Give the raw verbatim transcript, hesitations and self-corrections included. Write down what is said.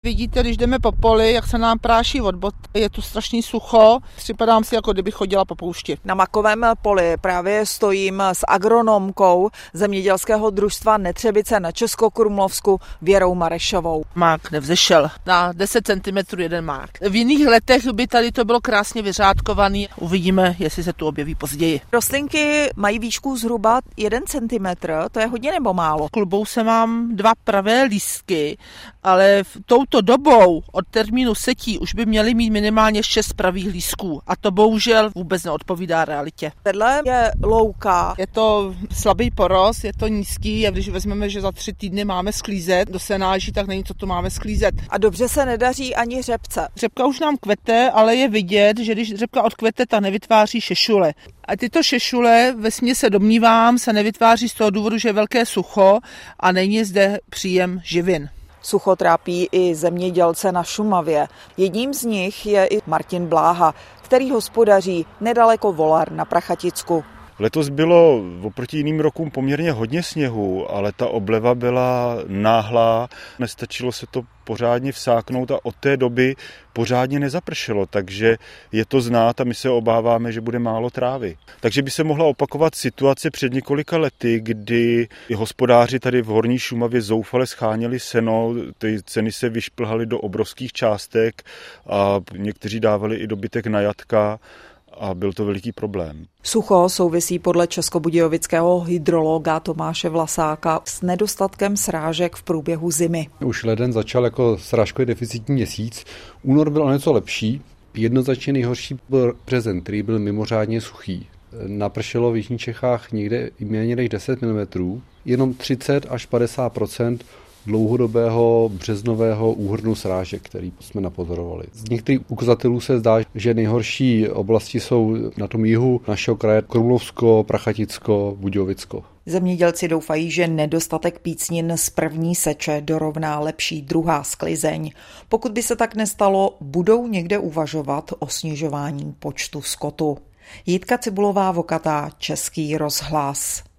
Vidíte, když jdeme po poli, jak se nám práší od boty, je tu strašný sucho, připadám si, jako kdyby chodila po poušti. Na makovém poli právě stojím s agronomkou zemědělského družstva Netřebice na Českokrumlovsku Věrou Marešovou. Mák nevzešel, na deset centimetrů jeden mák. V jiných letech by tady to bylo krásně vyřádkovaný, uvidíme, jestli se tu objeví později. Rostlinky mají výšku zhruba jeden centimetr, to je hodně nebo málo? Klubou se mám dva pravé lístky, ale v touto dobou od termínu setí už by měly mít minimálně šest pravých lístků a to bohužel vůbec neodpovídá realitě. Vedle je louka. Je to slabý porost, je to nízký a když vezmeme, že za tři týdny máme sklízet do senáží, tak není co tu máme sklízet. A dobře se nedaří ani řepce. Řepka už nám kvete, ale je vidět, že když řepka odkvete, ta nevytváří šešule. A tyto šešule, vesměs se domnívám, se nevytváří z toho důvodu, že je velké sucho a není zde příjem živin. Sucho trápí i zemědělce na Šumavě. Jedním z nich je i Martin Bláha, který hospodaří nedaleko Volar na Prachaticku. Letos bylo oproti jiným rokům poměrně hodně sněhu, ale ta obleva byla náhlá, nestačilo se to pořádně vsáknout a od té doby pořádně nezapršelo, takže je to znát a my se obáváme, že bude málo trávy. Takže by se mohla opakovat situace před několika lety, kdy hospodáři tady v Horní Šumavě zoufale scháněli seno, ty ceny se vyšplhaly do obrovských částek a někteří dávali i dobytek na jatka. A byl to veliký problém. Sucho souvisí podle českobudějovického hydrologa Tomáše Vlasáka s nedostatkem srážek v průběhu zimy. Už leden začal jako srážkově deficitní měsíc, únor byl o něco lepší, jednoznačně nejhorší byl březen, který byl mimořádně suchý. Napršelo v jižních Čechách někde méně než deset milimetrů, jenom třicet až padesát procent dlouhodobého březnového úhrnu srážek, který jsme napozorovali. Z některých ukazatelů se zdá, že nejhorší oblasti jsou na tom jihu našeho kraje Krumlovsko, Prachaticko, Budějovicko. Zemědělci doufají, že nedostatek pícnin z první seče dorovná lepší druhá sklizeň. Pokud by se tak nestalo, budou někde uvažovat o snižování počtu skotu. Jitka Cibulová-Vokatá, Český rozhlas.